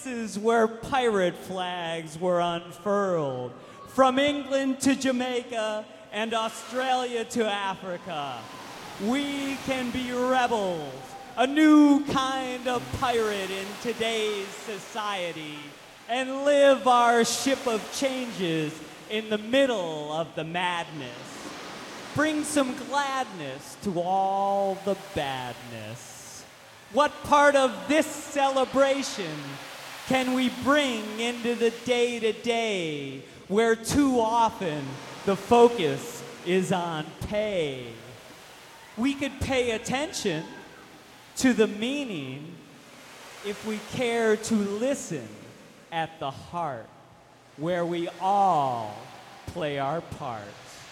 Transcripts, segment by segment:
places where pirate flags were unfurled, from England to Jamaica and Australia to Africa. We can be rebels, a new kind of pirate in today's society, and live our ship of changes in the middle of the madness. Bring some gladness to all the badness. What part of this celebration can we bring into the day-to-day, where too often the focus is on pay? We could pay attention to the meaning if we care to listen at the heart, where we all play our parts.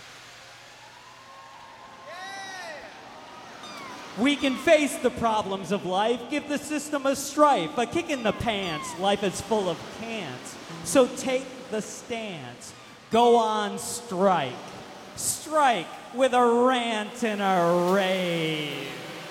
We can face the problems of life, give the system a strife, a kick in the pants. Life is full of can'ts, so take the stance. Go on strike. Strike with a rant and a rave.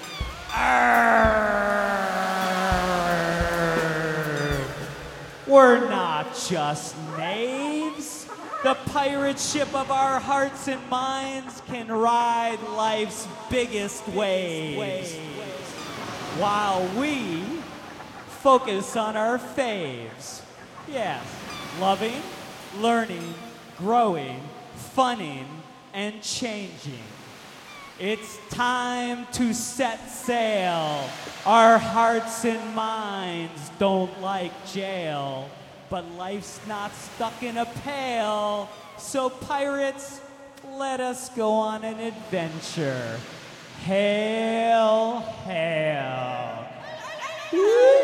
Arrgh. We're not just knaves. The pirate ship of our hearts and minds can ride life's biggest waves, while we focus on our faves. Yes, loving, learning, growing, funning, and changing. It's time to set sail. Our hearts and minds don't like jail, but life's not stuck in a pail. So pirates, let us go on an adventure. Hail, hail. Woo!